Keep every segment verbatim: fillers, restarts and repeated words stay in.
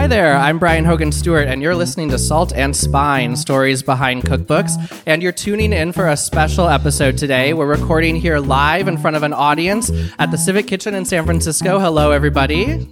there, I'm Brian Hogan Stewart, and you're listening to Salt and Spine, Stories Behind Cookbooks, and you're tuning in for a special episode today. We're recording here live in front of an audience at the Civic Kitchen in San Francisco. Hello, everybody.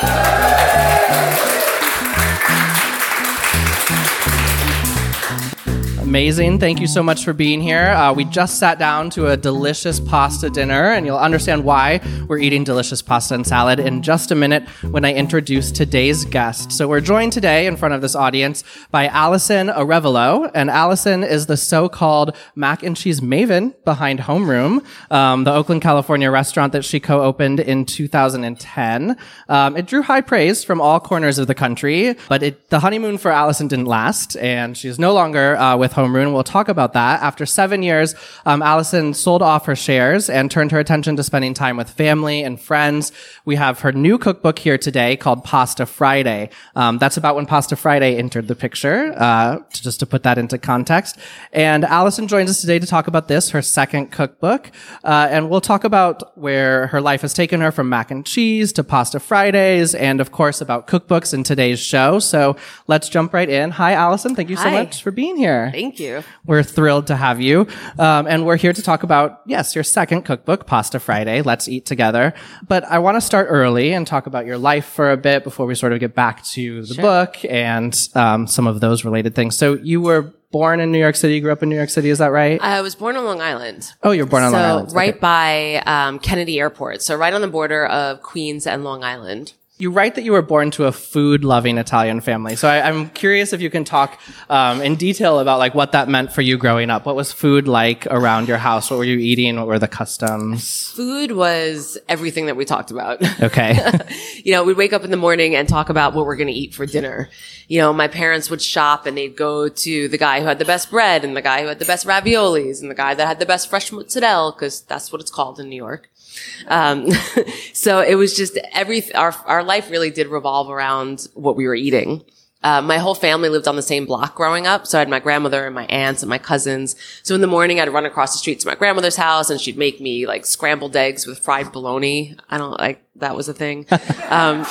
Amazing. Thank you so much for being here. Uh, we just sat down to a delicious pasta dinner, and you'll understand why we're eating delicious pasta and salad in just a minute when I introduce today's guest. So we're joined today in front of this audience by Allison Arevalo, and Allison is the so-called mac and cheese maven behind Homeroom, um, the Oakland, California restaurant that she co-opened in two thousand ten. Um, it drew high praise from all corners of the country, but it, the honeymoon for Allison didn't last, and she's no longer uh, with Homeroom. We'll talk about that. After seven years, um, Allison sold off her shares and turned her attention to spending time with family and friends. We have her new cookbook here today called Pasta Friday. Um, that's about when Pasta Friday entered the picture, uh, to, just to put that into context. And Allison joins us today to talk about this, her second cookbook. Uh, and we'll talk about where her life has taken her from mac and cheese to Pasta Fridays, and of course about cookbooks in today's show. So let's jump right in. Hi, Allison. Thank you so Hi. much for being here. Thank you. We're thrilled to have you. Um, and we're here to talk about, yes, your second cookbook, Pasta Friday. Let's eat together. But I want to start early and talk about your life for a bit before we sort of get back to the Sure. book and um, some of those related things. So you were born in New York City, grew up in New York City, is that right? I was born on Long Island. Oh, you were born on so Long Island. right Okay. by um, Kennedy Airport. So right on the border of Queens and Long Island. You write that you were born to a food-loving Italian family. So I, I'm curious if you can talk um, in detail about like what that meant for you growing up. What was food like around your house? What were you eating? What were the customs? Food was everything that we talked about. Okay. You know, we'd wake up in the morning and talk about what we're going to eat for dinner. You know, my parents would shop and they'd go to the guy who had the best bread and the guy who had the best raviolis and the guy that had the best fresh mozzarella, because that's what it's called in New York. Um, so it was just every, our, our life really did revolve around what we were eating. Uh, my whole family lived on the same block growing up. So I had my grandmother and my aunts and my cousins. So in the morning, I'd run across the street to my grandmother's house and she'd make me like scrambled eggs with fried bologna. I don't like, that was a thing. um,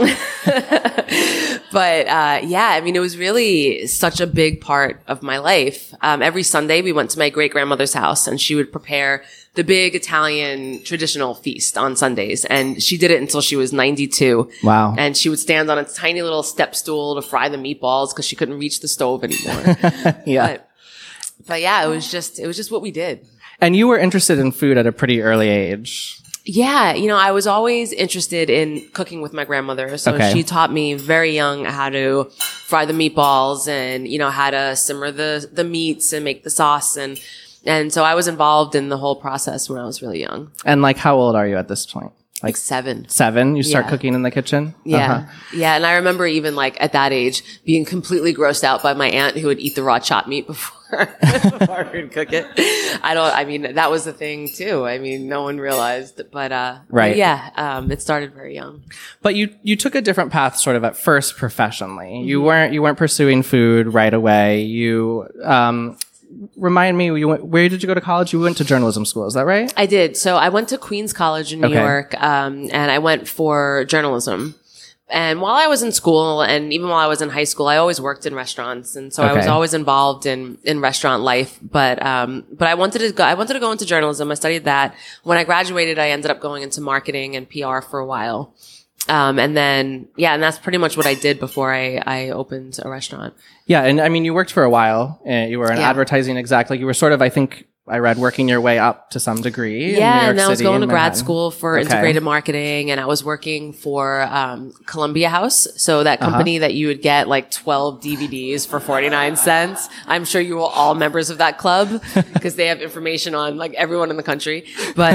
but, uh, yeah, I mean, it was really such a big part of my life. Um, every Sunday we went to my great grandmother's house and she would prepare the big Italian traditional feast on Sundays. And she did it until she was ninety-two. Wow. And she would stand on a tiny little step stool to fry the meatballs because she couldn't reach the stove anymore. Yeah. But, but yeah, it was just, it was just what we did. And you were interested in food at a pretty early age. Yeah. You know, I was always interested in cooking with my grandmother. So Okay. she taught me very young how to fry the meatballs and, you know, how to simmer the, the meats and make the sauce. And, and so I was involved in the whole process when I was really young. And like, how old are you at this point? Like seven. Seven? You start Yeah. cooking in the kitchen? Yeah. Uh-huh. Yeah. And I remember even like at that age being completely grossed out by my aunt who would eat the raw chopped meat before, before I would cook it. I don't, I mean, that was the thing too. I mean, no one realized, but, uh, Right. but yeah, um, it started very young. But you, you took a different path sort of at first professionally. Mm-hmm. You weren't, you weren't pursuing food right away. You, um, remind me, you went, where did you go to college? You went to journalism school, is that right? I did. So I went to Queens College in New Okay. York, um, and I went for journalism. And while I was in school and even while I was in high school, I always worked in restaurants. And so I was Okay. always involved in, in restaurant life. But, um, but I wanted to go, I wanted to go into journalism. I studied that. When I graduated, I ended up going into marketing and P R for a while. Um, and then, yeah, and that's pretty much what I did before I, I opened a restaurant. Yeah. And I mean, you worked for a while. Uh, you were an Yeah. advertising exec. Like you were sort of, I think, I read, working your way up to some degree. in New Yeah, York and I was City going to and grad Manhattan. school for Okay. integrated marketing, and I was working for um, Columbia House, so that company that you would get like twelve D V Ds for forty-nine cents. I'm sure you are all members of that club because they have information on like everyone in the country. But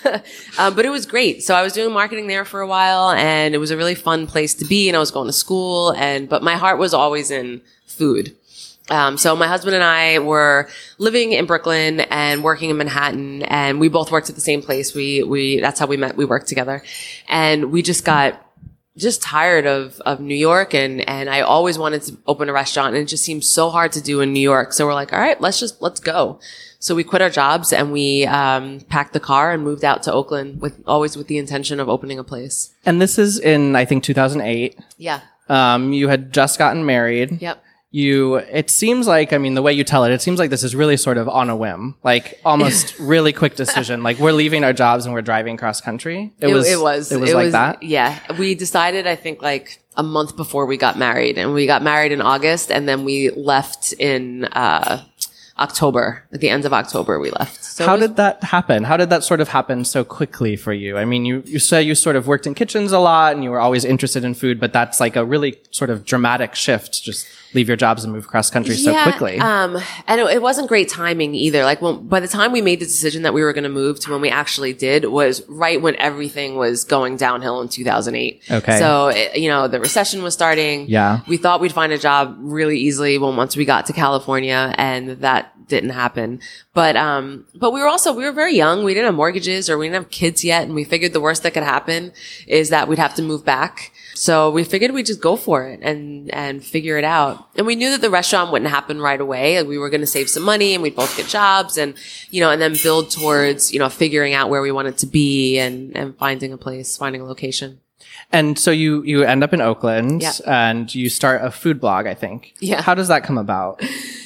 um, but it was great. So I was doing marketing there for a while, and it was a really fun place to be. And I was going to school, and but my heart was always in food. Um, so my husband and I were living in Brooklyn and working in Manhattan, and we both worked at the same place. We, we, that's how we met. We worked together, and we just got just tired of, of New York. And, and I always wanted to open a restaurant, and it just seemed so hard to do in New York. So we're like, all right, let's just, let's go. So we quit our jobs and we, um, packed the car and moved out to Oakland with always with the intention of opening a place. And this is in, I think, two thousand eight. Yeah. Um, you had just gotten married. Yep. You, it seems like, I mean, the way you tell it, it seems like this is really sort of on a whim, like almost really quick decision. Like we're leaving our jobs and we're driving cross country. It, it was, it was, it was it like was, that. Yeah. We decided, I think like a month before we got married, and we got married in August, and then we left in, uh, October. At the end of October, we left. So How was, did that happen? How did that sort of happen so quickly for you? I mean, you, you say you sort of worked in kitchens a lot and you were always interested in food, but that's like a really sort of dramatic shift. Just leave your jobs and move cross country so yeah, quickly. Um, and it, it wasn't great timing either. Like when, by the time we made the decision that we were going to move to when we actually did was right when everything was going downhill in two thousand eight. Okay. So, it, you know, the recession was starting. Yeah. We thought we'd find a job really easily when once we got to California, and that didn't happen. But, um, but we were also, we were very young. We didn't have mortgages or we didn't have kids yet. And we figured the worst that could happen is that we'd have to move back. So we figured we'd just go for it and, and figure it out. And we knew that the restaurant wouldn't happen right away. We were going to save some money and we'd both get jobs and, you know, and then build towards, you know, figuring out where we wanted to be and, and finding a place, finding a location. And so you, you end up in Oakland yeah. and you start a food blog, I think. Yeah. How does that come about?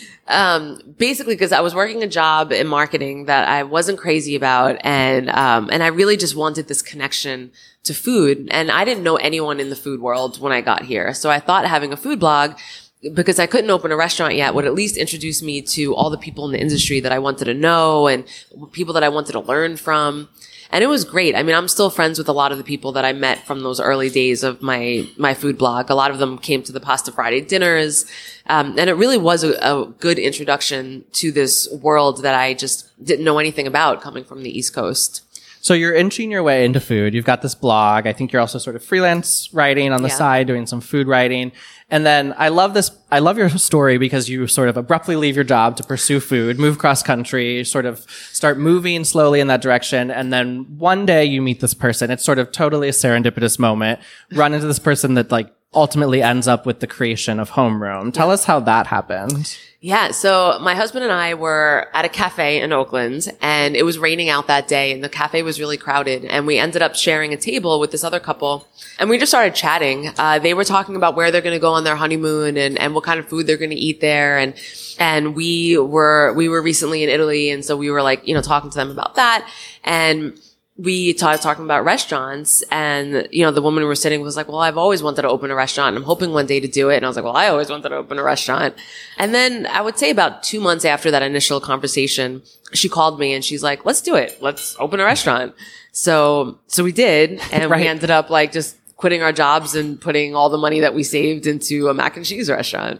Um, basically because I was working a job in marketing that I wasn't crazy about. And, um, and I really just wanted this connection to food. And I didn't know anyone in the food world when I got here. So I thought having a food blog, because I couldn't open a restaurant yet, would at least introduce me to all the people in the industry that I wanted to know and people that I wanted to learn from. And it was great. I mean, I'm still friends with a lot of the people that I met from those early days of my, my food blog. A lot of them came to the Pasta Friday dinners. Um, and it really was a, a good introduction to this world that I just didn't know anything about coming from the East Coast. So you're inching your way into food. You've got this blog. I think you're also sort of freelance writing on the yeah. side, doing some food writing. And then I love this. I love your story because you sort of abruptly leave your job to pursue food, move cross country, sort of start moving slowly in that direction. And then one day you meet this person. It's sort of totally a serendipitous moment. Run into this person that like ultimately ends up with the creation of Homeroom. Tell yeah. us how that happened. Yeah. So my husband and I were at a cafe in Oakland and it was raining out that day and the cafe was really crowded and we ended up sharing a table with this other couple and we just started chatting. Uh, they were talking about where they're going to go on their honeymoon and, and what kind of food they're going to eat there. And, and we were, we were recently in Italy. And so we were like, you know, talking to them about that. And we started talking about restaurants and, you know, the woman we were sitting was like, well, I've always wanted to open a restaurant and I'm hoping one day to do it. And I was like, well, I always wanted to open a restaurant. And then I would say about two months after that initial conversation, she called me and she's like, let's do it. Let's open a restaurant. So, so we did. And right. we ended up like just quitting our jobs and putting all the money that we saved into a mac and cheese restaurant.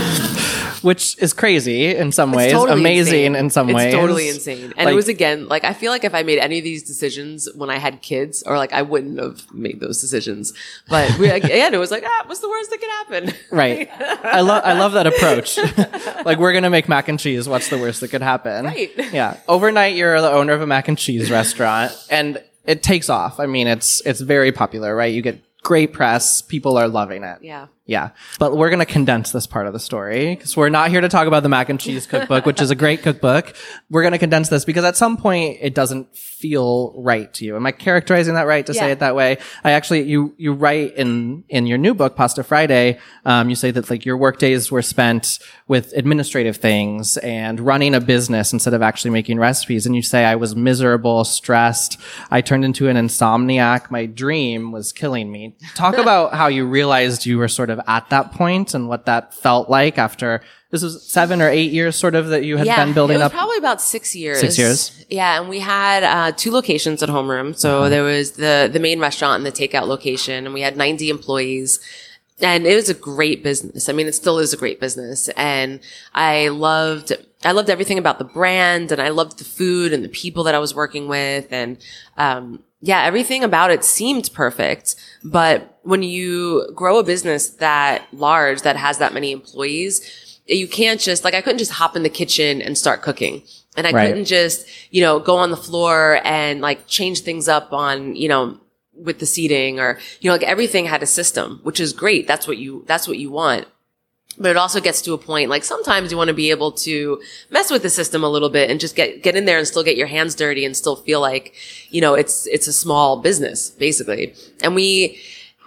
Which is crazy in some ways, totally amazing insane. in some it's ways. It's totally insane. And like, it was, again, like, I feel like if I made any of these decisions when I had kids, or like, I wouldn't have made those decisions. But we, again, it was like, ah, what's the worst that could happen? Right. I love, I love that approach. Like, we're going to make mac and cheese. What's the worst that could happen? Right. Yeah. Overnight, you're the owner of a mac and cheese restaurant and it takes off. I mean, it's, it's very popular, right? You get great press. People are loving it. Yeah. Yeah. But we're going to condense this part of the story because we're not here to talk about the mac and cheese cookbook, which is a great cookbook. We're going to condense this because at some point it doesn't feel right to you. Am I characterizing that right to yeah. say it that way? I actually, you, you write in, in your new book, Pasta Friday, um, you say that like your work days were spent with administrative things and running a business instead of actually making recipes. And you say, I was miserable, stressed. I turned into an insomniac. My dream was killing me. Talk about how you realized you were sort of at that point and what that felt like after this was seven or eight years sort of that you had yeah, been building it was up. Probably about six years. Six years. Yeah. And we had, uh, two locations at Homeroom. So mm-hmm. there was the, the main restaurant and the takeout location and we had ninety employees. And it was a great business. I mean, it still is a great business. And I loved, I loved everything about the brand and I loved the food and the people that I was working with. And, um, yeah, everything about it seemed perfect. But when you grow a business that large, that has that many employees, you can't just, like, I couldn't just hop in the kitchen and start cooking. And I right. couldn't just, you know, go on the floor and like change things up on, you know, with the seating or, you know, like everything had a system, which is great. That's what you, that's what you want. But it also gets to a point, like sometimes you want to be able to mess with the system a little bit and just get, get in there and still get your hands dirty and still feel like, you know, it's, it's a small business, basically. And we,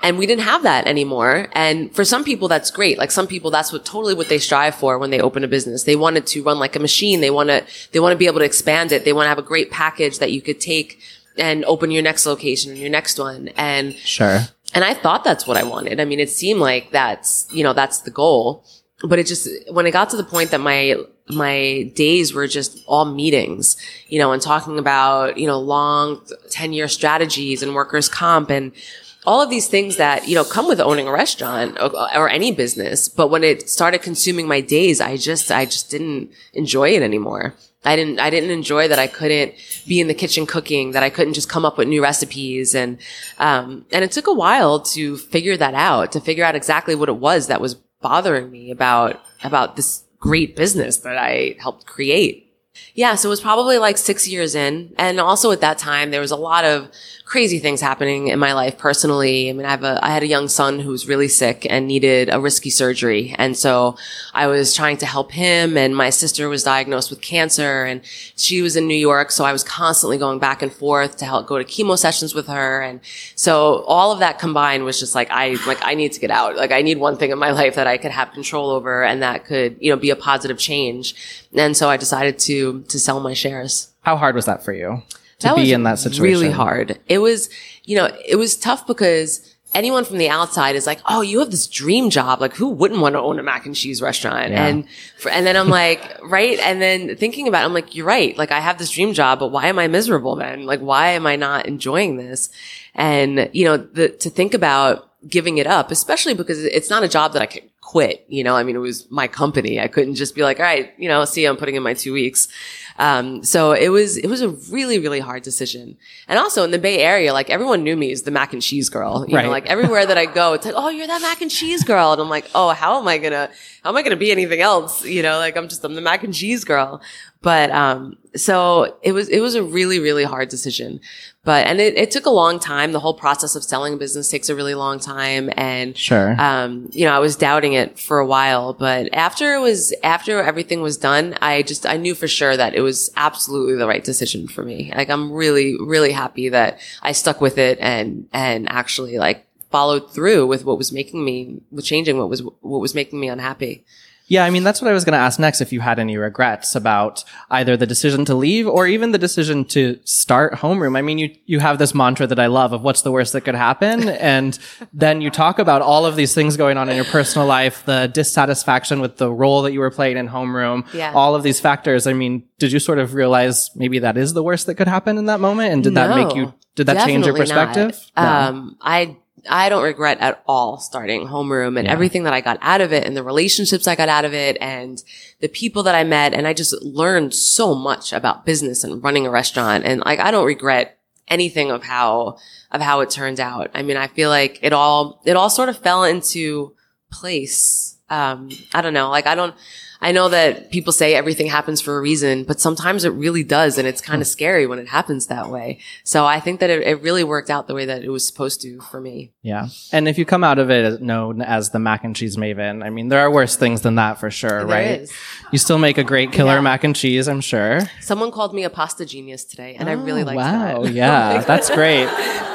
And we didn't have that anymore. And for some people, that's great. Like some people, that's what totally what they strive for when they open a business. They want it to run like a machine. They want to, they want to be able to expand it. They want to have a great package that you could take and open your next location and your next one. And sure. And I thought that's what I wanted. I mean, it seemed like that's, you know, that's the goal. But it just, when it got to the point that my, my days were just all meetings, you know, and talking about, you know, long ten year strategies and workers' comp and all of these things that, you know, come with owning a restaurant or, or any business. But when it started consuming my days, I just, I just didn't enjoy it anymore. I didn't, I didn't enjoy that I couldn't be in the kitchen cooking, that I couldn't just come up with new recipes. And, um, and it took a while to figure that out, to figure out exactly what it was that was bothering me about, about this great business that I helped create. Yeah. So it was probably like six years in. And also at that time, there was a lot of crazy things happening in my life personally. I mean, I have a, I had a young son who was really sick and needed a risky surgery. And so I was trying to help him, and my sister was diagnosed with cancer and she was in New York. So I was constantly going back and forth to help go to chemo sessions with her. And so all of that combined was just like, I, like, I need to get out. Like I need one thing in my life that I could have control over and that could, you know, be a positive change. And so I decided to, to sell my shares. How hard was that for you? To that be was in that situation? Really hard. It was, you know, it was tough because anyone from the outside is like, oh, you have this dream job. Like who wouldn't want to own a mac and cheese restaurant? Yeah. And, for, and then I'm like, right. And then thinking about it, I'm like, you're right. Like I have this dream job, but why am I miserable then? Like, why am I not enjoying this? And, you know, the, to think about giving it up, especially because it's not a job that I could quit. You know, I mean, it was my company. I couldn't just be like, all right, you know, see, I'm putting in my two weeks. Um, so it was, it was a really, really hard decision. And also in the Bay Area, like everyone knew me as the mac and cheese girl. You right. know, like everywhere that I go, it's like, oh, you're that mac and cheese girl. And I'm like, oh, how am I gonna, how am I gonna be anything else? You know, like I'm just, I'm the mac and cheese girl. But, um, so it was, it was a really, really hard decision. But, and it, it took a long time. The whole process of selling a business takes a really long time. And, sure. um, you know, I was doubting it for a while, but after it was, after everything was done, I just, I knew for sure that it was absolutely the right decision for me. Like, I'm really, really happy that I stuck with it and, and actually like followed through with what was making me, with changing what was, what was making me unhappy. Yeah, I mean, that's what I was going to ask next, if you had any regrets about either the decision to leave or even the decision to start Homeroom. I mean, you, you have this mantra that I love of what's the worst that could happen. And then you talk about all of these things going on in your personal life, the dissatisfaction with the role that you were playing in Homeroom, yeah. all of these factors. I mean, did you sort of realize maybe that is the worst that could happen in that moment? And did no, that make you, did that change your perspective? No. Um, I I don't regret at all starting Homeroom and yeah. everything that I got out of it and the relationships I got out of it and the people that I met. And I just learned so much about business and running a restaurant. And like, I don't regret anything of how, of how it turned out. I mean, I feel like it all, it all sort of fell into place. Um, I don't know. Like, I don't, I know that people say everything happens for a reason, but sometimes it really does. And it's kind of scary when it happens that way. So I think that it, it really worked out the way that it was supposed to for me. Yeah. And if you come out of it as known as the mac and cheese maven, I mean, there are worse things than that for sure, there right? Is. You still make a great killer yeah. mac and cheese, I'm sure. Someone called me a pasta genius today, and oh, I really liked wow. that. Yeah, that's great.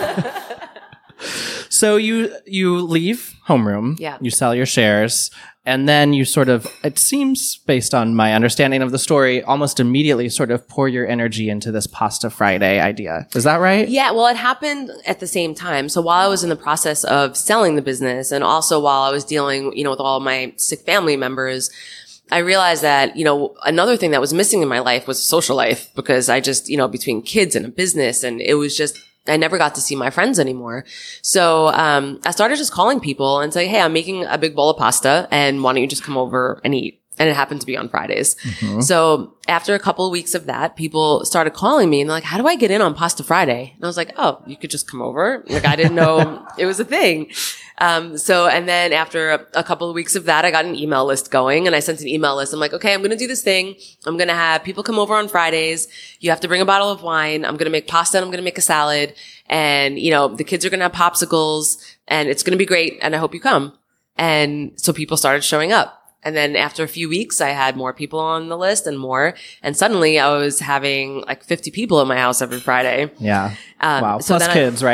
So you you leave Homeroom, yeah. you sell your shares, and then you sort of, it seems, based on my understanding of the story, almost immediately sort of pour your energy into this Pasta Friday idea. Is that right? Yeah, well, it happened at the same time. So while I was in the process of selling the business, and also while I was dealing, you know, with all my sick family members, I realized that, you know, another thing that was missing in my life was social life, because I just, you know, between kids and a business, and it was just, I never got to see my friends anymore. So, um, I started just calling people and saying, hey, I'm making a big bowl of pasta, and why don't you just come over and eat? And it happened to be on Fridays. Mm-hmm. So after a couple of weeks of that, people started calling me and they're like, how do I get in on Pasta Friday? And I was like, oh, you could just come over. Like, I didn't know it was a thing. Um, so, and then after a, a couple of weeks of that, I got an email list going, and I sent an email list. I'm like, okay, I'm going to do this thing. I'm going to have people come over on Fridays. You have to bring a bottle of wine. I'm going to make pasta and I'm going to make a salad. And, you know, the kids are going to have popsicles and it's going to be great. And I hope you come. And so people started showing up. And then after a few weeks, I had more people on the list and more. And suddenly I was having like fifty people in my house every Friday. Yeah. Um, wow. So Plus kids, I, right?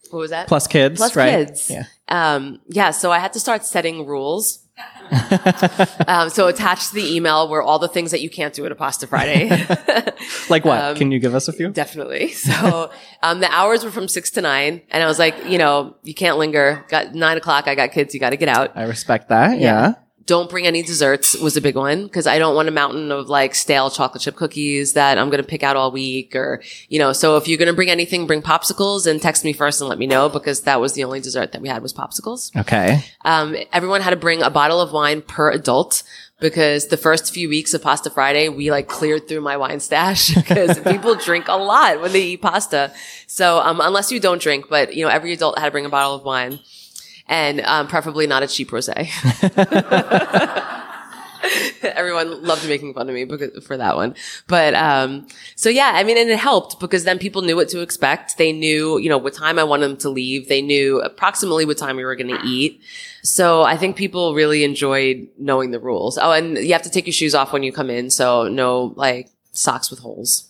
What was that? Plus kids, Plus right? kids. Yeah. Um, yeah. So I had to start setting rules. um, so attached to the email were all the things that you can't do at a Pasta Friday. Like what? Um, Can you give us a few? Definitely. So um, the hours were from six to nine, and I was like, you know, you can't linger. Got nine o'clock. I got kids. You got to get out. I respect that. Yeah. Don't bring any desserts was a big one because I don't want a mountain of like stale chocolate chip cookies that I'm going to pick out all week or, you know, so if you're going to bring anything, bring popsicles and text me first and let me know because that was the only dessert that we had was popsicles. Okay. Um, everyone had to bring a bottle of wine per adult because the first few weeks of Pasta Friday, we like cleared through my wine stash because people drink a lot when they eat pasta. So, um, unless you don't drink, but you know, every adult had to bring a bottle of wine. And um, preferably not a cheap rosé. Everyone loved making fun of me because, for that one. But um, so, yeah, I mean, and it helped because then people knew what to expect. They knew, you know, what time I wanted them to leave. They knew approximately what time we were going to eat. So I think people really enjoyed knowing the rules. Oh, and you have to take your shoes off when you come in. So no, like, socks with holes.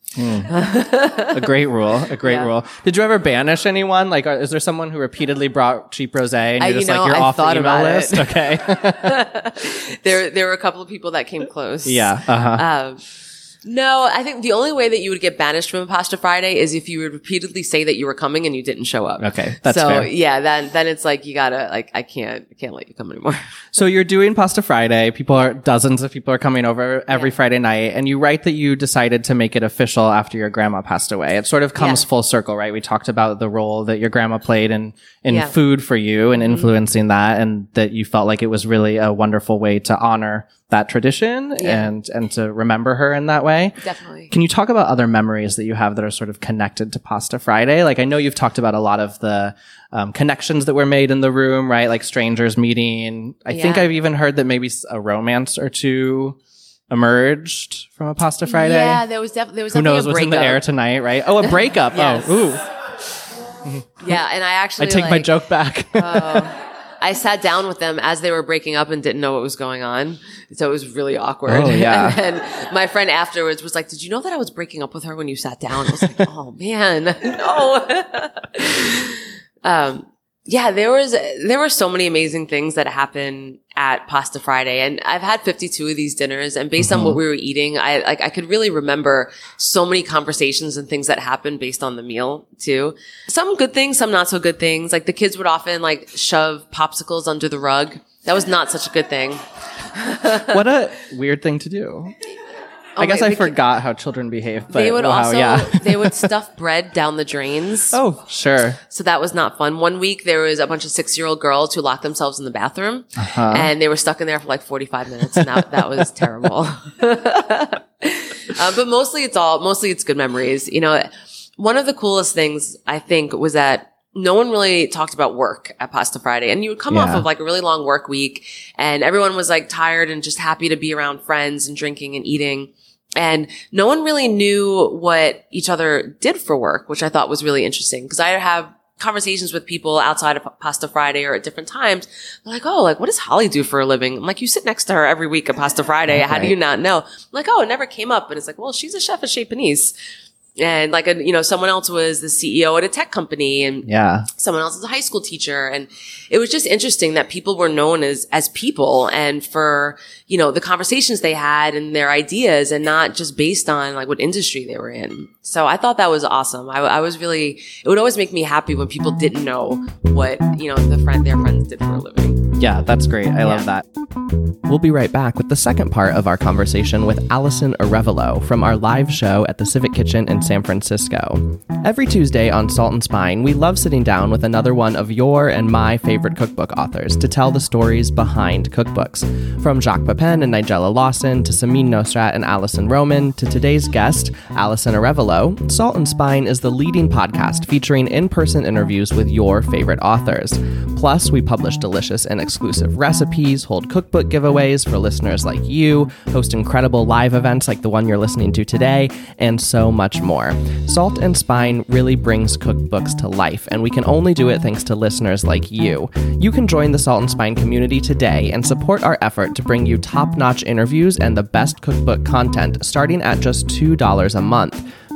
Mm. A great rule. A great yeah. rule. Did you ever banish anyone? Like, are, is there someone who repeatedly brought cheap rosé and you're I, just you know, like, you're I off the email list? It. Okay. there, there were a couple of people that came close. Yeah. Uh-huh. Um, no, I think the only way that you would get banished from a Pasta Friday is if you would repeatedly say that you were coming and you didn't show up. Okay, that's so, fair. yeah, then then it's like you gotta like I can't I can't let you come anymore. So you're doing Pasta Friday. People are dozens of people are coming over every yeah. Friday night, and you write that you decided to make it official after your grandma passed away. It sort of comes yeah. full circle, right? We talked about the role that your grandma played in in yeah. food for you and influencing mm-hmm. that, and that you felt like it was really a wonderful way to honor that tradition yeah. and and to remember her in that way. Definitely. Can you talk about other memories that you have that are sort of connected to Pasta Friday? Like, I know you've talked about a lot of the um, connections that were made in the room, right? Like strangers meeting. I yeah. think I've even heard that maybe a romance or two emerged from a Pasta Friday. Yeah, there was, def- there was Who definitely knows a what's breakup. in the air tonight, right? Oh, a breakup. Yes. Oh, ooh. Yeah, and I actually I take like, my joke back. uh, I sat down with them as they were breaking up and didn't know what was going on. So it was really awkward. Oh, yeah. And then my friend afterwards was like, did you know that I was breaking up with her when you sat down? I was like, oh man, no. um, yeah, there was, there were so many amazing things that happened at Pasta Friday. And I've had fifty-two of these dinners, and based mm-hmm. on what we were eating, I like, I could really remember so many conversations and things that happened based on the meal too. Some good things, some not so good things. Like the kids would often like shove popsicles under the rug. That was not such a good thing. What a weird thing to do. Oh, I guess wait, I we forgot how children behave. But they would wow, also, yeah. they would stuff bread down the drains. Oh, sure. So that was not fun. One week there was a bunch of six-year-old girls who locked themselves in the bathroom uh-huh. and they were stuck in there for like forty-five minutes, and that, that was terrible. uh, but mostly it's all, mostly it's good memories. You know, one of the coolest things I think was that no one really talked about work at Pasta Friday. And you would come yeah. off of like a really long work week, and everyone was like tired and just happy to be around friends and drinking and eating. And no one really knew what each other did for work, which I thought was really interesting, because I have conversations with people outside of Pasta Friday or at different times. They're like, oh, like, what does Holly do for a living? I'm like, you sit next to her every week at Pasta Friday. How do you not know? I'm like, oh, it never came up. And it's like, well, she's a chef at Chez Panisse. And like, a, you know, someone else was the C E O at a tech company, and yeah. someone else is a high school teacher. And it was just interesting that people were known as, as people, and for, you know, the conversations they had and their ideas, and not just based on like what industry they were in. So I thought that was awesome. I, I was really, it would always make me happy when people didn't know what, you know, the friend, their friends did for a living. Yeah, that's great. I yeah. love that. We'll be right back with the second part of our conversation with Allison Arevalo from our live show at the Civic Kitchen in San Francisco. Every Tuesday on Salt and Spine, we love sitting down with another one of your and my favorite cookbook authors to tell the stories behind cookbooks. From Jacques Pepin and Nigella Lawson to Samin Nosrat and Alison Roman to today's guest, Allison Arevalo, Salt and Spine is the leading podcast featuring in-person interviews with your favorite authors. Plus, we publish delicious and exclusive recipes, hold cookbook giveaways for listeners like you, host incredible live events like the one you're listening to today, and so much more. Salt and Spine really brings cookbooks to life, and we can only do it thanks to listeners like you. You can join the Salt and Spine community today and support our effort to bring you top-notch interviews and the best cookbook content starting at just two dollars a month.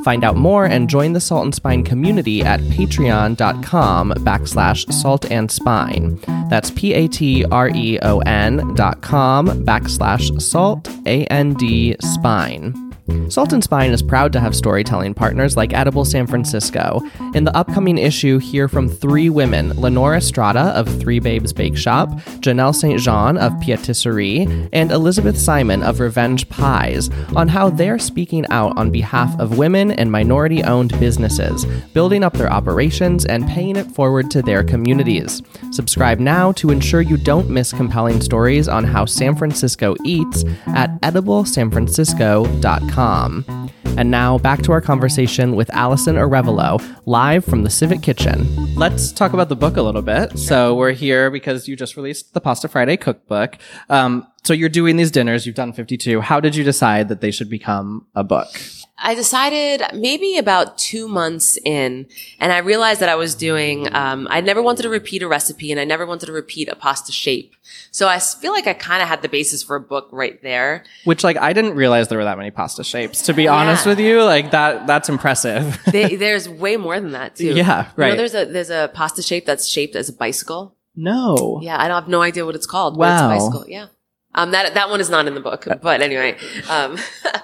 Find out more and join the Salt and Spine community at patreon.com backslash salt and spine. That's P-A-T-R-E-O-N dot com backslash salt, A-N-D, spine. Salt and Spine is proud to have storytelling partners like Edible San Francisco. In the upcoming issue, hear from three women, Lenore Estrada of Three Babes Bake Shop, Janelle Saint Jean of Pâtisserie, and Elizabeth Simon of Revenge Pies, on how they're speaking out on behalf of women and minority-owned businesses, building up their operations and paying it forward to their communities. Subscribe now to ensure you don't miss compelling stories on how San Francisco eats at edible san francisco dot com. And now back to our conversation with Allison Arevalo, live from the Civic Kitchen. Let's talk about the book a little bit. So we're here because you just released the Pasta Friday cookbook. Um, so you're doing these dinners. You've done fifty-two. How did you decide that they should become a book? I decided maybe about two months in, and I realized that I was doing, um, I never wanted to repeat a recipe and I never wanted to repeat a pasta shape. So I feel like I kind of had the basis for a book right there. Which, like, I didn't realize there were that many pasta shapes, to be yeah. honest with you. Like, that, that's impressive. they, there's way more than that, too. Yeah, right. You know, there's a, there's a pasta shape that's shaped as a bicycle. No. Yeah, I don't have no idea what it's called. Wow. But it's a bicycle, yeah. Um, that, that one is not in the book, but anyway. Um,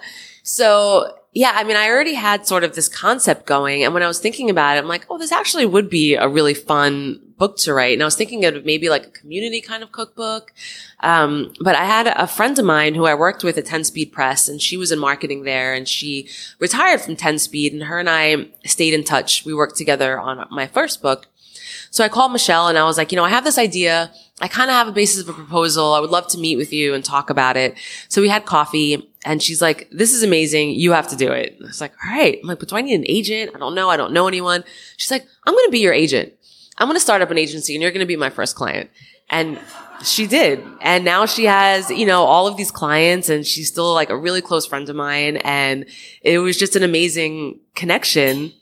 so, yeah, I mean, I already had sort of this concept going. And when I was thinking about it, I'm like, oh, this actually would be a really fun book to write. And I was thinking of maybe like a community kind of cookbook. Um, but I had a friend of mine who I worked with at ten Speed Press, and she was in marketing there, and she retired from ten Speed, and her and I stayed in touch. We worked together on my first book. So I called Michelle and I was like, you know, I have this idea. I kind of have a basis of a proposal. I would love to meet with you and talk about it. So we had coffee and she's like, this is amazing. You have to do it. I was like, all right. I'm like, but do I need an agent? I don't know. I don't know anyone. She's like, I'm going to be your agent. I'm going to start up an agency and you're going to be my first client. And she did. And now she has, you know, all of these clients, and she's still like a really close friend of mine. And it was just an amazing connection.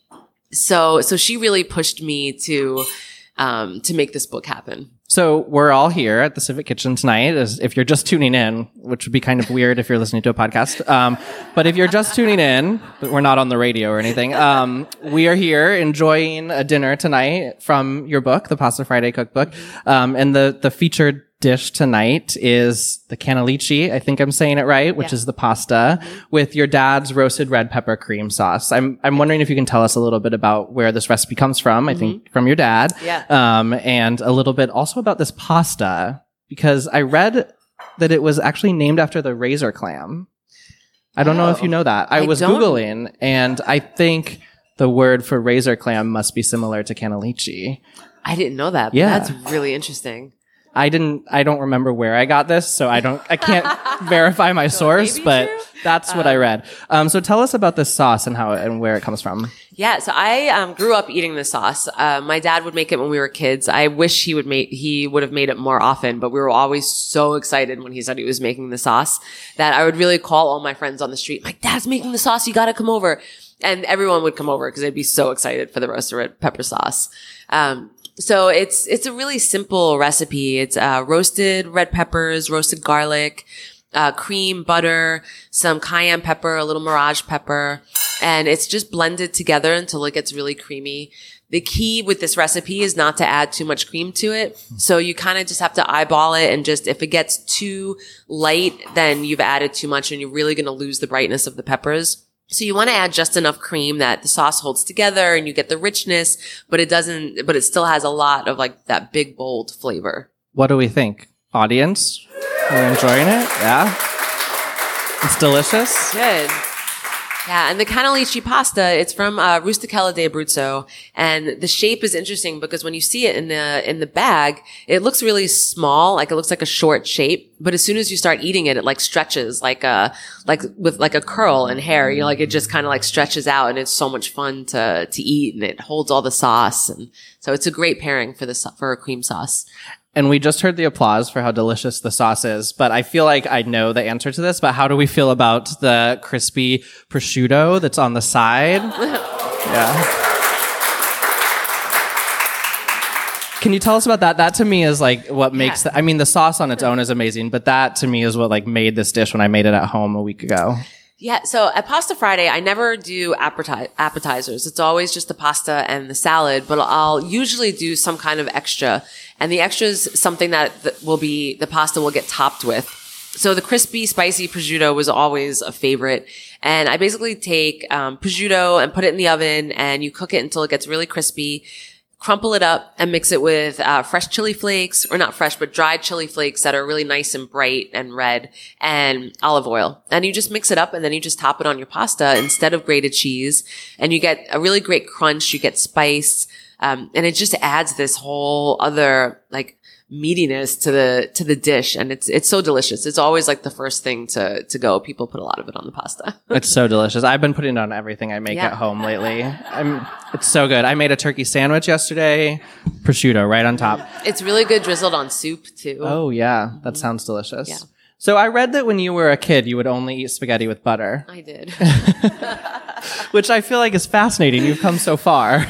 So, so she really pushed me to, um, to make this book happen. So we're all here at the Civic Kitchen tonight, as if you're just tuning in, which would be kind of weird if you're listening to a podcast. Um, but if you're just tuning in, we're not on the radio or anything. Um, we are here enjoying a dinner tonight from your book, the Pasta Friday Cookbook. Um, and the, the featured dish tonight is the cannellini, I think I'm saying it right, which yeah. is the pasta mm-hmm. with your dad's roasted red pepper cream sauce. I'm I'm wondering if you can tell us a little bit about where this recipe comes from. Mm-hmm. I think from your dad. Yeah. Um, and a little bit also about this pasta, because I read that it was actually named after the razor clam. I don't oh, know if you know that. I, I was don't. Googling, and I think the word for razor clam must be similar to cannellini. I didn't know that. Yeah. That's really interesting. I didn't, I don't remember where I got this, so I don't, I can't verify my source, but true? That's what um, I read. Um, so tell us about this sauce and how, and where it comes from. Yeah. So I, um, grew up eating this sauce. Uh, my dad would make it when we were kids. I wish he would make, he would have made it more often, but we were always so excited when he said he was making the sauce that I would really call all my friends on the street. My dad's making the sauce. You got to come over. And everyone would come over because they'd be so excited for the roasted red pepper sauce. Um, So it's, it's a really simple recipe. It's, uh, roasted red peppers, roasted garlic, uh, cream, butter, some cayenne pepper, a little mirage pepper, and it's just blended together until it gets really creamy. The key with this recipe is not to add too much cream to it. So you kind of just have to eyeball it, and just, if it gets too light, then you've added too much and you're really going to lose the brightness of the peppers. So you want to add just enough cream that the sauce holds together and you get the richness, but it doesn't, but it still has a lot of like that big, bold flavor. What do we think? Audience? We're enjoying it? Yeah? It's delicious? Good. Yeah, and the cannellini pasta, it's from uh, Rusticella di Abruzzo, and the shape is interesting because when you see it in the in the bag, it looks really small, like it looks like a short shape. But as soon as you start eating it, it like stretches, like a like with like a curl in hair. You know, like it just kind of like stretches out, and it's so much fun to to eat, and it holds all the sauce, and so it's a great pairing for this for a cream sauce. And we just heard the applause for how delicious the sauce is, but I feel like I know the answer to this, but how do we feel about the crispy prosciutto that's on the side? Yeah. Can you tell us about that? That to me is like what makes, yeah. the, I mean, the sauce on its own is amazing, but that to me is what like made this dish when I made it at home a week ago. Yeah, so at Pasta Friday, I never do appeti- appetizers. It's always just the pasta and the salad, but I'll usually do some kind of extra. And the extra is something that th- will be, the pasta will get topped with. So the crispy, spicy prosciutto was always a favorite. And I basically take um, prosciutto and put it in the oven, and you cook it until it gets really crispy. Crumple it up and mix it with uh, fresh chili flakes, or not fresh, but dried chili flakes that are really nice and bright and red, and olive oil. And you just mix it up, and then you just top it on your pasta instead of grated cheese. And you get a really great crunch. You get spice. Um, and it just adds this whole other, like, meatiness to the, to the dish. And it's, it's so delicious. It's always like the first thing to, to go. People put a lot of it on the pasta. It's so delicious. I've been putting it on everything I make Yeah. at home lately. I'm, it's so good. I made a turkey sandwich yesterday. Prosciutto right on top. It's really good drizzled on soup too. Oh yeah. That sounds delicious. Yeah. So I read that when you were a kid, you would only eat spaghetti with butter, I did. which I feel like is fascinating. You've come so far.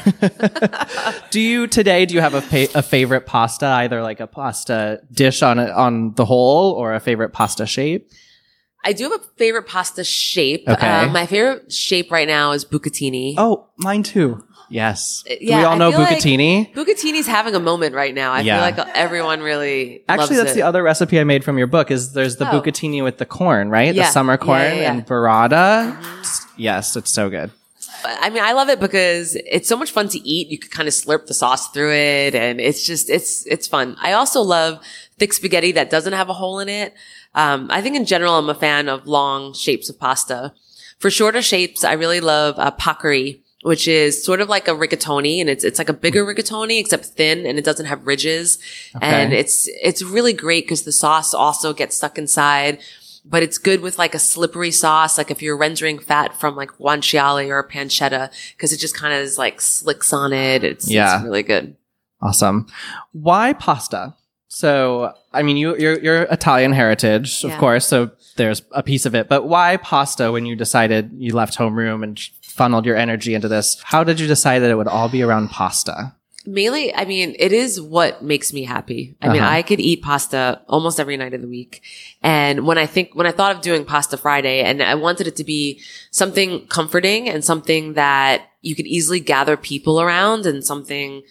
Do you today, do you have a, pa- a favorite pasta, either like a pasta dish on it, on the whole, or a favorite pasta shape? I do have a favorite pasta shape. Okay. Uh, my favorite shape right now is bucatini. Oh, mine too. Yes. Do Yeah, we all I know feel like bucatini? Bucatini's having a moment right now. I Yeah. feel like everyone really Actually, loves that's it. the other recipe I made from your book is there's the Oh. bucatini with the corn, right? Yeah. The summer Yeah, corn yeah, yeah. and burrata. Yes, it's so good. I mean, I love it because it's so much fun to eat. You could kind of slurp the sauce through it, and it's just, it's, it's fun. I also love thick spaghetti that doesn't have a hole in it. Um, I think in general, I'm a fan of long shapes of pasta. For shorter shapes, I really love uh, paccheri, which is sort of like a rigatoni, and it's, it's like a bigger rigatoni, except thin, and it doesn't have ridges. Okay. And it's, it's really great because the sauce also gets stuck inside. But it's good with like a slippery sauce, like if you're rendering fat from like guanciale or pancetta, because it just kind of is like slicks on it. It's, Yeah. it's really good. Awesome. Why pasta? So, I mean, you, you're, you're Italian heritage, of Yeah. course, so there's a piece of it. But why pasta when you decided you left homeroom and funneled your energy into this? How did you decide that it would all be around pasta? Mainly, I mean, it is what makes me happy. I mean, Uh-huh. I could eat pasta almost every night of the week. And when I think, when I thought of doing Pasta Friday, and I wanted it to be something comforting and something that you could easily gather people around, and something,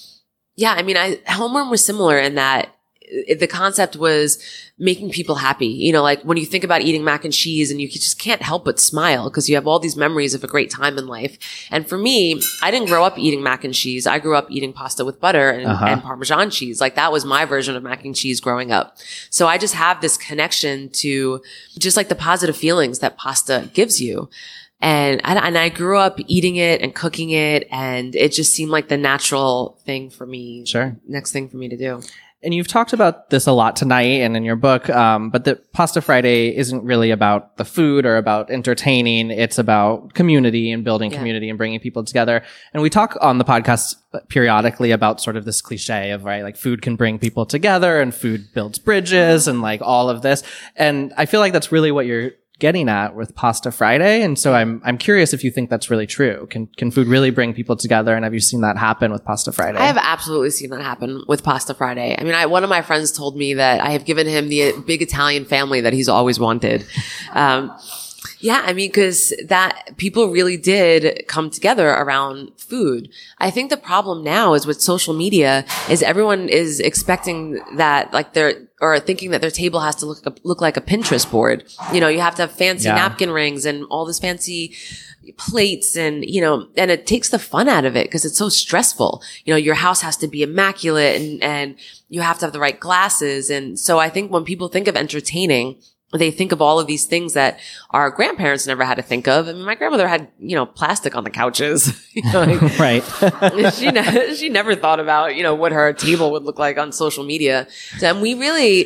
yeah, I mean, I, homeroom was similar in that it, the concept was making people happy. You know, like when you think about eating mac and cheese, and you just can't help but smile because you have all these memories of a great time in life. And for me, I didn't grow up eating mac and cheese. I grew up eating pasta with butter and, Uh-huh. and Parmesan cheese. Like that was my version of mac and cheese growing up. So I just have this connection to just like the positive feelings that pasta gives you. And, and and I grew up eating it and cooking it, and it just seemed like the natural thing for me. Sure. Next thing for me to do. And you've talked about this a lot tonight and in your book, um, but the Pasta Friday isn't really about the food or about entertaining. It's about community and building Yeah. community and bringing people together. And we talk on the podcast periodically about sort of this cliche of, right, like food can bring people together and food builds bridges and like all of this. And I feel like that's really what you're getting at with Pasta Friday. And so I'm I'm curious if you think that's really true. Can can food really bring people together? And have you seen that happen with Pasta Friday? I have absolutely seen that happen with Pasta Friday. I mean, I, one of my friends told me that I have given him the big Italian family that he's always wanted. Um, yeah, I mean, because that people really did come together around food. I think the problem now is with social media is everyone is expecting that like they're or thinking that their table has to look look like a Pinterest board. You know, you have to have fancy Yeah. napkin rings and all this fancy plates, and you know, and it takes the fun out of it because it's so stressful. You know, your house has to be immaculate, and and you have to have the right glasses. And so I think when people think of entertaining, they think of all of these things that our grandparents never had to think of. I mean, my grandmother had, you know, plastic on the couches. You know, like, Right. she ne- she never thought about, you know, what her table would look like on social media. So, and we really,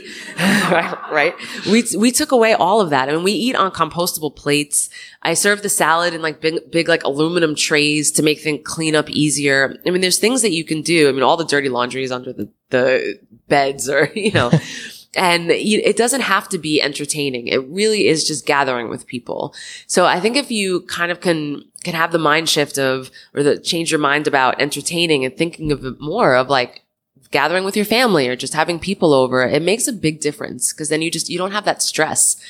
right? We we took away all of that. I mean, we eat on compostable plates. I serve the salad in like big, big like aluminum trays to make things clean up easier. I mean, there's things that you can do. I mean, all the dirty laundry is under the the beds, or you know. And it doesn't have to be entertaining. It really is just gathering with people. So I think if you kind of can, can have the mind shift of, or the change your mind about entertaining and thinking of it more of like gathering with your family or just having people over, it makes a big difference. Cause then you just, you don't have that stress.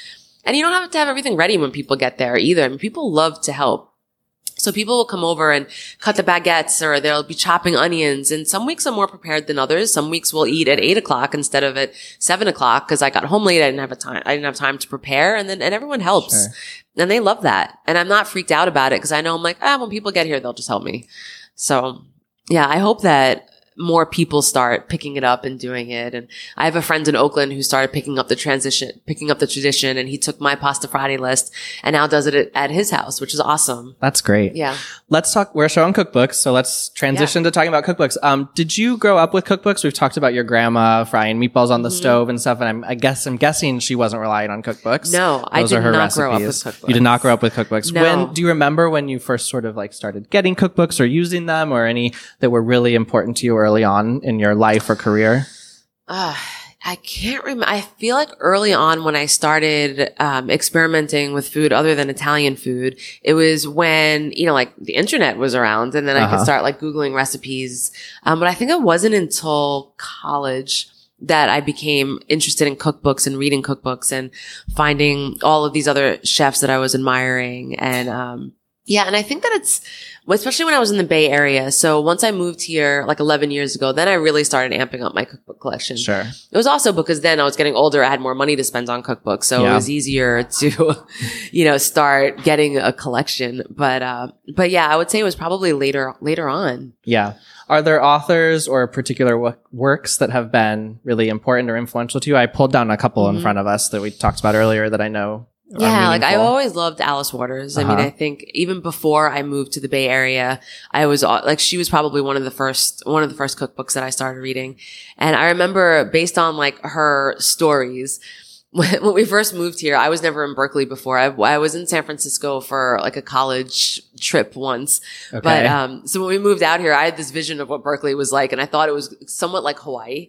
And you don't have to have everything ready when people get there either. I mean, people love to help. So people will come over and cut the baguettes, or they'll be chopping onions. And some weeks I'm more prepared than others. Some weeks we'll eat at eight o'clock instead of at seven o'clock because I got home late. I didn't have a time. I didn't have time to prepare. And then, and everyone helps. Sure. And they love that. And I'm not freaked out about it because I know I'm like, ah, when people get here, they'll just help me. So yeah, I hope that more people start picking it up and doing it. And I have a friend in Oakland who started picking up the transition, picking up the tradition, and he took my Pasta Friday list and now does it at, at his house, which is awesome. That's great. Yeah. Let's talk, we're showing cookbooks, so let's transition yeah. to talking about cookbooks. Um, did you grow up with cookbooks? We've talked about your grandma frying meatballs on the mm-hmm. stove and stuff, and I'm, I guess, I'm guessing she wasn't relying on cookbooks. No, Those I did are her not recipes. grow up with cookbooks. You did not grow up with cookbooks. No. When, do you remember when you first sort of like started getting cookbooks or using them, or any that were really important to you early on in your life or career? Uh, I can't remember. I feel like early on when I started um, experimenting with food other than Italian food, it was when, you know, like the internet was around, and then uh-huh. I could start like Googling recipes. Um, but I think it wasn't until college that I became interested in cookbooks and reading cookbooks and finding all of these other chefs that I was admiring. And um yeah, and I think that it's, especially when I was in the Bay Area. So once I moved here like eleven years ago, then I really started amping up my cookbook collection. Sure. It was also because then I was getting older. I had more money to spend on cookbooks. So yeah. it was easier to, you know, start getting a collection. But, uh, but yeah, I would say it was probably later, later on. Yeah. Are there authors or particular w- works that have been really important or influential to you? I pulled down a couple mm-hmm. in front of us that we talked about earlier that I know. Yeah, like I always loved Alice Waters. Uh-huh. I mean, I think even before I moved to the Bay Area, I was like, she was probably one of the first, one of the first cookbooks that I started reading. And I remember based on like her stories, when we first moved here, I was never in Berkeley before. I, I was in San Francisco for like a college trip once. Okay. But, um, so when we moved out here, I had this vision of what Berkeley was like, and I thought it was somewhat like Hawaii.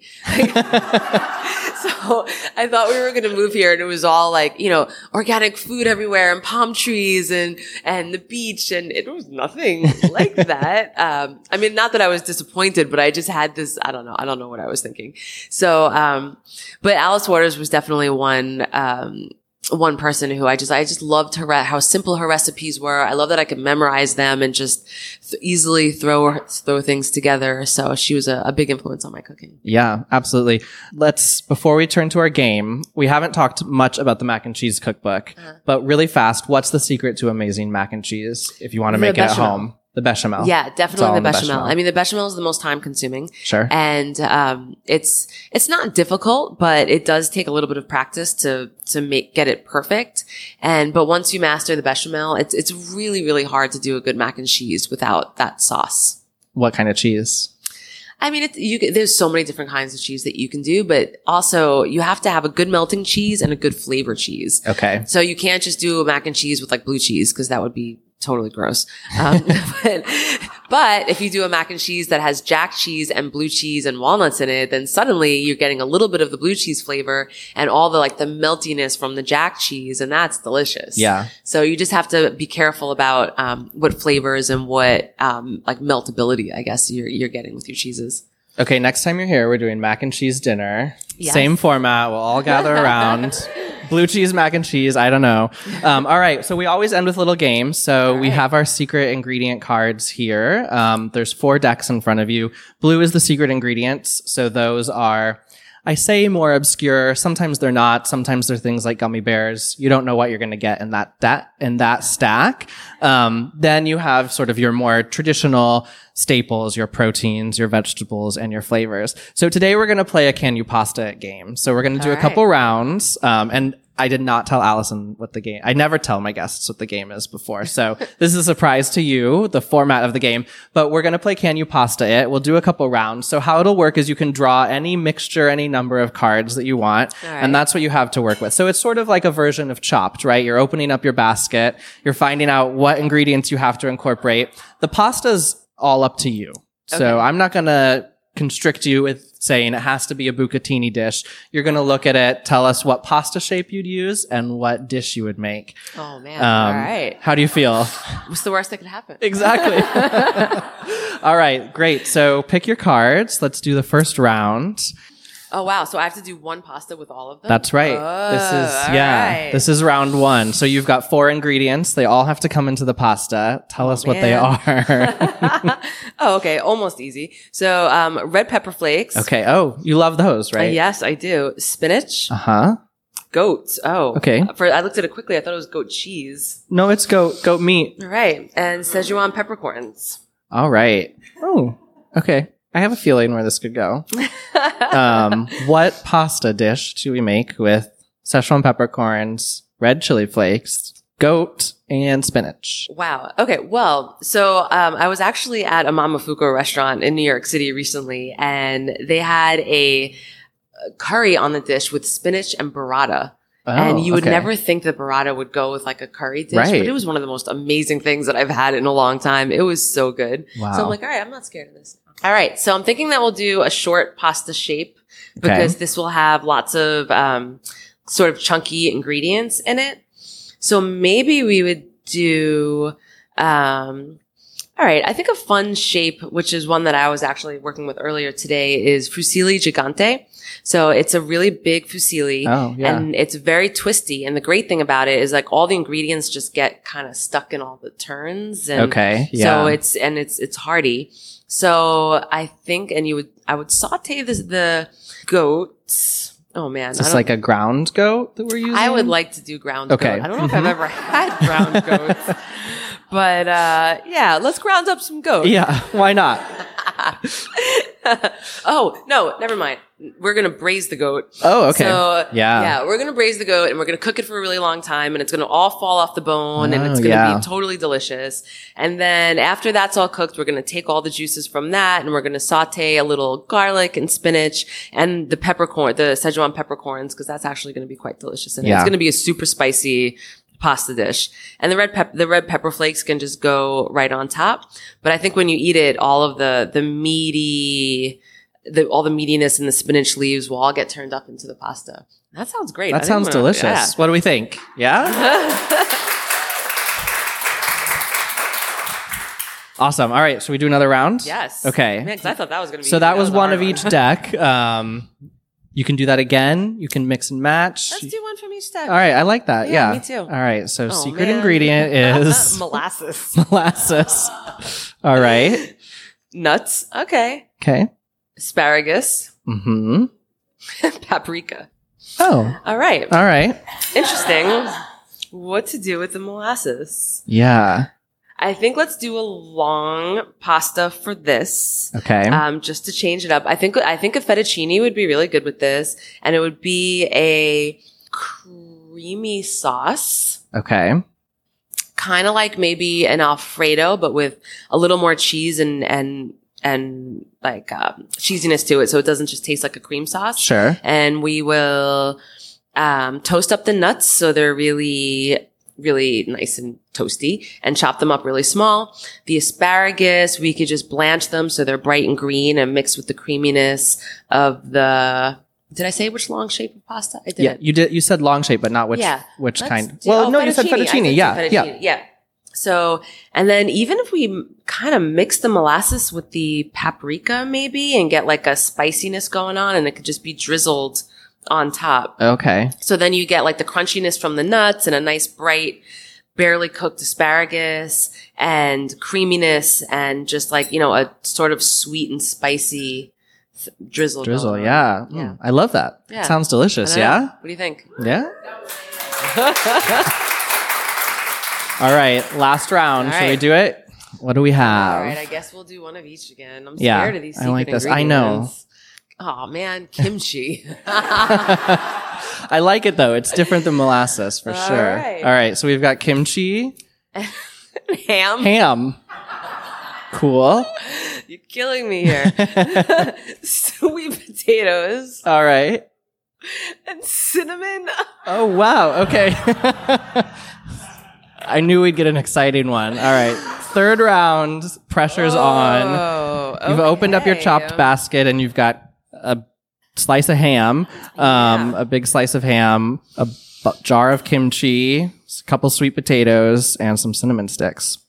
So I thought we were going to move here, and it was all like, you know, organic food everywhere and palm trees and, and the beach. And it was nothing like that. Um, I mean, not that I was disappointed, but I just had this, I don't know. I don't know what I was thinking. So, um, but Alice Waters was definitely one, um, one person who I just, I just loved her, re- how simple her recipes were. I love that I could memorize them and just th- easily throw, throw things together. So she was a, a big influence on my cooking. Yeah, absolutely. Let's, before we turn to our game, we haven't talked much about the mac and cheese cookbook, uh-huh. but really fast, what's the secret to amazing mac and cheese if you want to make it at home? The bechamel. Yeah, definitely the bechamel. the bechamel. I mean, the bechamel is the most time consuming. Sure. And, um, it's, it's not difficult, but it does take a little bit of practice to, to make, get it perfect. And, but once you master the bechamel, it's, it's really, really hard to do a good mac and cheese without that sauce. What kind of cheese? I mean, it, you, there's so many different kinds of cheese that you can do, but also you have to have a good melting cheese and a good flavor cheese. Okay. So you can't just do a mac and cheese with like blue cheese, because that would be totally gross. Um, but, but if you do a mac and cheese that has jack cheese and blue cheese and walnuts in it, then suddenly you're getting a little bit of the blue cheese flavor and all the like the meltiness from the jack cheese, and that's delicious. Yeah. So you just have to be careful about um, what flavors and what um, like meltability, I guess, you're you're getting with your cheeses. Okay, next time you're here, we're doing mac and cheese dinner. Yes. Same format. We'll all gather around. Blue cheese, mac and cheese. I don't know. Um, all right. So we always end with little games. So right. we have our secret ingredient cards here. Um, there's four decks in front of you. Blue is the secret ingredients. So those are, I say, more obscure. Sometimes they're not. Sometimes they're things like gummy bears. You don't know what you're going to get in that, that, in that stack. Um, then you have sort of your more traditional staples, your proteins, your vegetables, and your flavors. So today we're going to play a Can You Pasta It game. So we're going to do All a right. couple rounds. Um, and I did not tell Allison what the game, I never tell my guests what the game is before. So this is a surprise to you, the format of the game, but we're going to play Can You Pasta It? We'll do a couple rounds. So how it'll work is you can draw any mixture, any number of cards that you want. Right. And that's what you have to work with. So it's sort of like a version of Chopped, right? You're opening up your basket. You're finding out what ingredients you have to incorporate. The pasta's all up to you. Okay. So I'm not going to constrict you with saying it has to be a bucatini dish. You're going to look at it, tell us what pasta shape you'd use and what dish you would make. Oh, man. Um, all right. How do you feel? What's the worst that could happen? Exactly. All right. Great. So pick your cards. Let's do the first round. Oh, wow. So I have to do one pasta with all of them? That's right. Oh, this is, all yeah, right. this is round one. So you've got four ingredients. They all have to come into the pasta. Tell Oh, us what they man. are. Oh, okay. Almost easy. So um, red pepper flakes. Okay. Oh, you love those, Uh, right? yes, I do. Spinach. Uh huh. Goat. Oh. Okay. For I looked at it quickly. I thought it was goat cheese. No, it's goat, goat meat. All right. And Szechuan peppercorns. All right. Oh, okay. I have a feeling where this could go. um, what pasta dish do we make with Szechuan peppercorns, red chili flakes, goat, and spinach? Wow. Okay. Well, so um, I was actually at a Mamafuko restaurant in New York City recently, and they had a curry on the dish with spinach and burrata. Oh, and you would okay. never think that burrata would go with like a curry dish, Right. but it was one of the most amazing things that I've had in a long time. It was so good. Wow. So I'm like, all right, I'm not scared of this. All right. So I'm thinking that we'll do a short pasta shape because Okay. this will have lots of um, sort of chunky ingredients in it. So maybe we would do, um, all right. I think a fun shape, which is one that I was actually working with earlier today, is fusilli gigante. So it's a really big fusilli, Oh, yeah. and it's very twisty. And the great thing about it is like all the ingredients just get kind of stuck in all the turns. And Okay, yeah. So it's and it's it's hearty. So I think, and you would I would saute the the goat. Oh man, Is I this don't- like a ground goat that we're using? I would like to do ground Okay. goat. I don't know if I've ever had ground goats, but uh, yeah, let's ground up some goat. Yeah, why not? Oh, no, never mind. We're going to braise the goat. Oh, okay. So, Yeah. yeah, we're going to braise the goat and we're going to cook it for a really long time and it's going to all fall off the bone and Oh, it's going to yeah. be totally delicious. And then after that's all cooked, we're going to take all the juices from that and we're going to saute a little garlic and spinach and the peppercorn, the Szechuan peppercorns, because that's actually going to be quite delicious. And Yeah. it's going to be a super spicy pasta dish. And the red pep- the red pepper flakes can just go right on top. But I think when you eat it, all of the, the meaty, the, all the meatiness in the spinach leaves will all get turned up into the pasta. That sounds great. I That think sounds I'm gonna- delicious. yeah. What do we think? Yeah? Awesome. All right. Should we do another round? Yes. Okay. Man, 'cause I thought that was going to be So that was a one hard of each deck. Um, you can do that again. You can mix and match. Let's do one from each deck. All right. I like that. Yeah, Yeah. me too. All right. So Oh, secret man. ingredient is molasses. molasses. All right. Nuts. Okay. Okay. Asparagus. Mm-hmm. Paprika. Oh. All right. All right. Interesting. What to do with the molasses? Yeah. I think let's do a long pasta for this. Okay. Um, just to change it up. I think, I think a fettuccine would be really good with this. And it would be a creamy sauce. Okay. Kind of like maybe an Alfredo, but with a little more cheese and, and, and like, um, cheesiness to it. So it doesn't just taste like a cream sauce. Sure. And we will, um, toast up the nuts. So they're really, really nice and toasty and chop them up really small. The asparagus, we could just blanch them so they're bright and green and mix with the creaminess of the, did I say which long shape of pasta? I did. Yeah. You did. You said long shape, but not which Yeah. which Let's kind. do- well, oh, no, you said I fettuccine. said Yeah. fettuccine. Yeah. Yeah. So, and then even if we kind of mix the molasses with the paprika maybe and get like a spiciness going on and it could just be drizzled on top. Okay. So then you get like the crunchiness from the nuts and a nice bright, barely cooked asparagus and creaminess and just like, you know, a sort of sweet and spicy th- drizzle. Drizzle. going on. Yeah. Yeah. Mm, I love that. Yeah. Sounds I delicious. don't know. Yeah. What do you think? Yeah. All right. Last round. All Shall we right. do it? What do we have? All right, I guess we'll do one of each again. I'm Yeah, scared of these I secret like this. I know. ingredients. Oh man, kimchi. I like it though. It's different than molasses for All sure. right. All right. So we've got kimchi, Ham. ham. Cool. You're killing me here. Sweet potatoes All right. and cinnamon. Oh, wow. Okay. I knew we'd get an exciting one. All right. Third round. Pressure's on. Oh, You've opened up your chopped okay. basket and you've got a slice of ham, um, Yeah. a big slice of ham, a bu- jar of kimchi, a couple sweet potatoes, and some cinnamon sticks.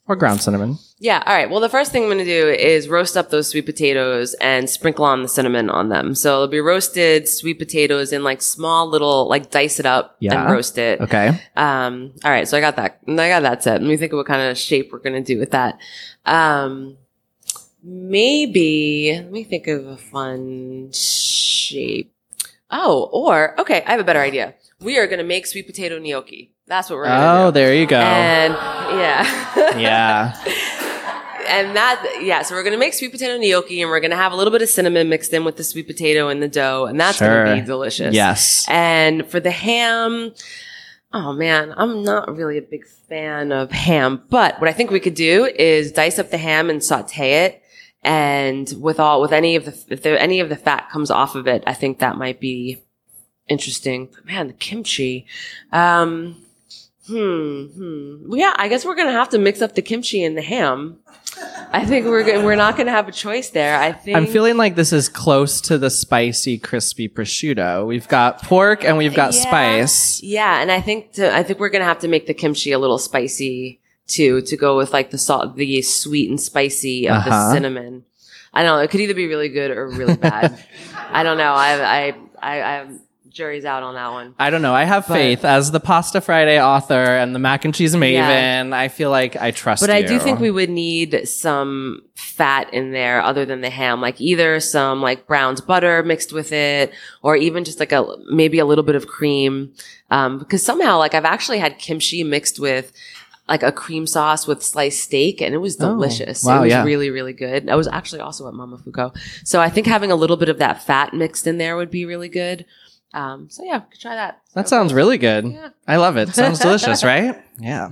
Or ground cinnamon. Yeah. All right. Well, the first thing I'm going to do is roast up those sweet potatoes and sprinkle on the cinnamon on them. So it'll be roasted sweet potatoes in like small little, like dice it up Yeah. and roast it. Okay. Um, all right. So I got that. I got that set. Let me think of what kind of shape we're going to do with that. Um, maybe, let me think of a fun shape. Oh, or, okay. I have a better idea. We are going to make sweet potato gnocchi. That's what we're going to do. Oh, there you go. And yeah. Yeah. And that, yeah, so we're going to make sweet potato gnocchi and we're going to have a little bit of cinnamon mixed in with the sweet potato and the dough. And that's Sure. going to be delicious. Yes. And for the ham, oh man, I'm not really a big fan of ham, but what I think we could do is dice up the ham and saute it. And with all, with any of the, if there, any of the fat comes off of it, I think that might be interesting. But man, the kimchi, um, Hmm. Hmm. Well, yeah, I guess we're gonna have to mix up the kimchi and the ham. I think we're go- we're not gonna have a choice there. I think I'm feeling like this is close to the spicy, crispy prosciutto. We've got pork and we've got Yeah. spice. Yeah, and I think to, I think we're gonna have to make the kimchi a little spicy too, to go with like the salt, the sweet and spicy of Uh-huh. the cinnamon. I don't know. It could either be really good or really bad. I don't know. I I I I'm jury's out on that one. I don't know. I have But- faith as the Pasta Friday author and the mac and cheese maven. Yeah. I feel like I trust But you. I do think we would need some fat in there other than the ham, like either some like browned butter mixed with it, or even just like a, maybe a little bit of cream. Um, because somehow like I've actually had kimchi mixed with like a cream sauce with sliced steak and it was Oh, delicious. wow, it was yeah. really, really good. I was actually also at Mama Fuko. So I think having a little bit of that fat mixed in there would be really good. Um, so yeah, could try that. That sounds really good. Yeah. I love it. Sounds delicious, right? Yeah.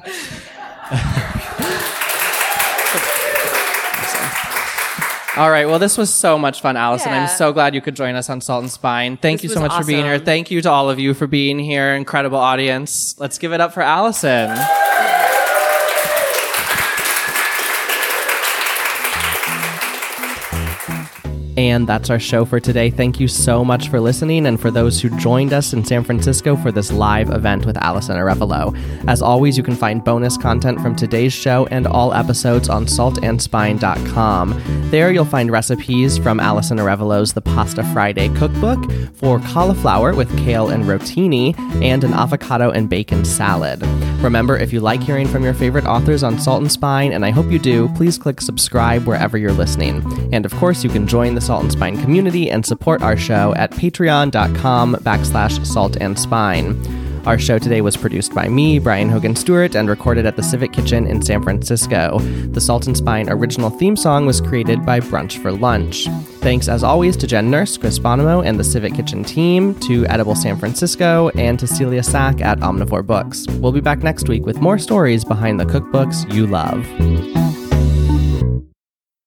All right. Well, this was so much fun, Allison. Yeah. I'm so glad you could join us on Salt and Spine. Thank This you so was much for being here. awesome. Thank you to all of you for being here. Incredible audience. Let's give it up for Allison. And that's our show for today. Thank you so much for listening and for those who joined us in San Francisco for this live event with Allison Arevalo. As always, you can find bonus content from today's show and all episodes on salt and spine dot com. There you'll find recipes from Allison Arevalo's The Pasta Friday cookbook for cauliflower with kale and rotini and an avocado and bacon salad. Remember, if you like hearing from your favorite authors on Salt and Spine, and I hope you do, please click subscribe wherever you're listening. And of course, you can join the Salt and Spine community and support our show at patreon.com backslash salt and spine. Our show today was produced by me, Brian Hogan Stewart, and recorded at the Civic Kitchen in San Francisco. The Salt and Spine original theme song was created by Brunch for Lunch. Thanks, as always, to Jen Nurse, Chris Bonomo, and the Civic Kitchen team, to Edible San Francisco, and to Celia Sack at Omnivore Books. We'll be back next week with more stories behind the cookbooks you love.